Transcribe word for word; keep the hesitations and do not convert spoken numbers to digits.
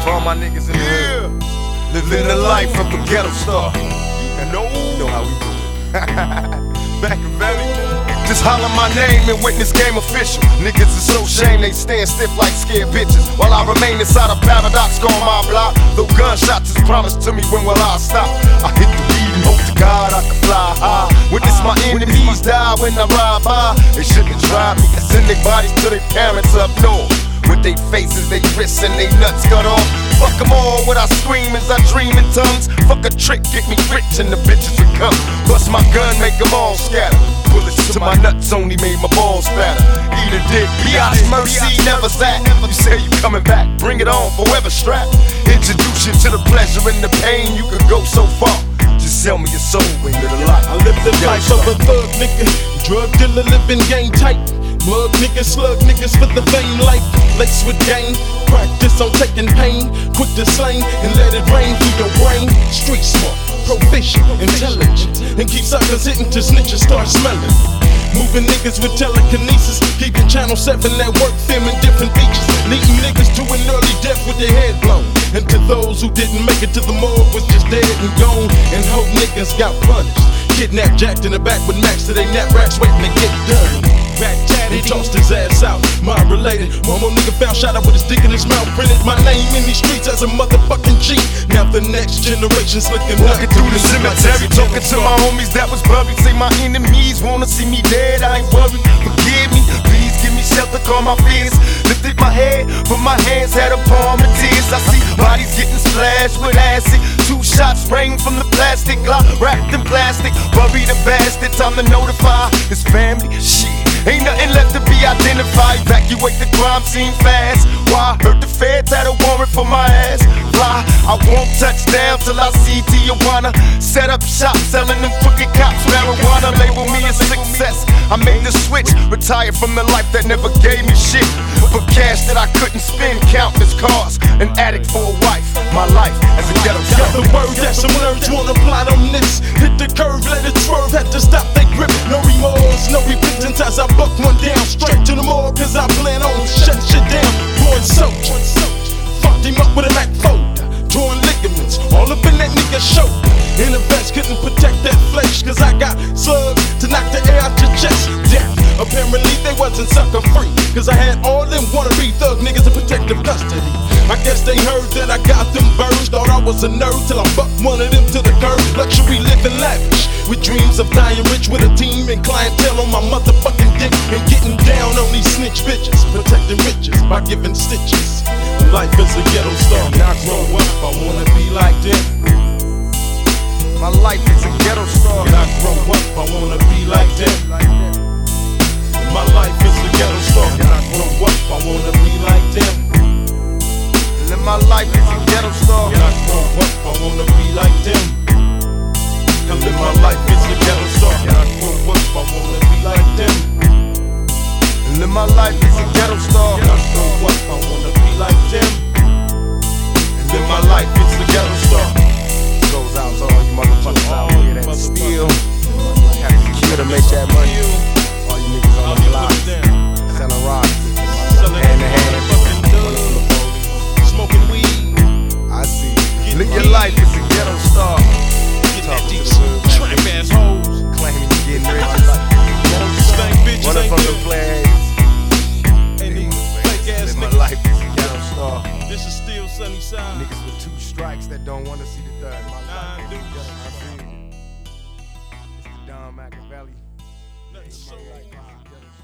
For all my niggas in the hood, living the life of a ghetto star. You know, you know how we do it. Machiavelli. Just holler my name and witness game official. Niggas is so shame they stand stiff like scared bitches. While I remain inside a paradox on my block. Though gunshots is promised to me, when will I stop? I hit the weed and hope to God I can fly high. Witness my enemies die when I ride by. They shouldn't try me, I send their bodies to their parents up north. With they faces, they wrists and they nuts cut off. Fuck them all, what I scream as I dream in tongues. Fuck a trick, get me rich and the bitches will come. Bust my gun, make them all scatter. Bullets to my nuts only made my balls fatter. Eat a dick, biatch mercy, never sat. You say you coming back, bring it on, forever strapped. Introduce you to the pleasure and the pain, you could go so far. Just sell me your soul into the light. I live the life of a thug nigga, drug dealer living game tight. Mug niggas, slug niggas for the fame life. Laced with game, practice on taking pain. Quick to slang and let it rain through your brain. Street smart, proficient, intelligent, and keep suckers hitting till snitches start smelling. Moving niggas with telekinesis, keeping channel seven at work, filming different features. Leading niggas to an early death with their head blown. And to those who didn't make it to the morgue was just dead and gone. And hope niggas got punished. Kidnapped, jacked in the back with max to they nap racks waiting to get done. Back tatted, tossed his ass out. Mind related, Momo nigga found shot out with his dick in his mouth. Printed my name in these streets as a motherfucking G. Now the next generation's looking walking through the cemetery, talking to my homies that was buried. Say my enemies wanna see me dead, I ain't worried. Forgive me, please give me shelter, calm my fears. Lifted my head, but my hands had a palm of tears. I see bodies getting splashed with acid. Two shots spraying from the plastic, Glock wrapped in plastic. Bury the bastard, time to notify his family. Shit, ain't nothing left to be identified. Evacuate the crime scene fast. Why? Heard the feds had a warrant for my ass. Fly, I won't touch down till I see Tijuana. Set up shop, selling them crooked cops marijuana. Label me a success. I made the switch, retired from the life that never gave me shit. For cash that I couldn't spend, countless cars. An addict for a wife, my life as a ghetto got the word that some nerds wanna plot on this. Hit the curve, let it swerve, had to stop they grip. No remorse, no repentance as I buck one down. Straight to the morgue, cause I plan on shutting shit down. Born soldier, fucked him up with a Mac folder. Torn ligaments, all up in that nigga's shoulder. In a vest, couldn't protect that flesh, cause I got slugs to knock the air out your chest. Death, apparently they wasn't sucker free, cause I had all them wannabe thug niggas in protective custody. I guess they heard that I got them birds. Thought I was a nerd till I bucked one of them to the curb. Luxury living lavish, with dreams of dying rich, with a team and clientele on my motherfucking dick. And getting down on these snitch bitches, protecting riches by giving stitches. Life is a ghetto star, when I grow up I wanna be like them. My life is a ghetto star. When I grow up I wanna be like them. My life is a ghetto star. When I grow up I wanna be like them. And my life is a ghetto star. When I grow up I wanna be like them. And live my life is a ghetto star. When I grow up I wanna be like them. And live my life is a ghetto star. When I grow up I wanna be like them. And live my life is a ghetto star. Goes out to all you motherfuckers out here that steal, have to kill to make that money. All you niggas on the block, selling rocks, hand to hand, smoking weed. I see. Live your life as a ghetto star. Talking to the trap ass hoes, claiming you getting rich. Stank bitches Running ain't from good. the flags. And these fake ass Live my niggas. life as a ghetto star. This is still sunny side. Niggas with two strikes that don't want to see the third. My Nah, life dude. is a ghetto star. It's the Don Machiavelli. Nothing so My life is a ghetto star.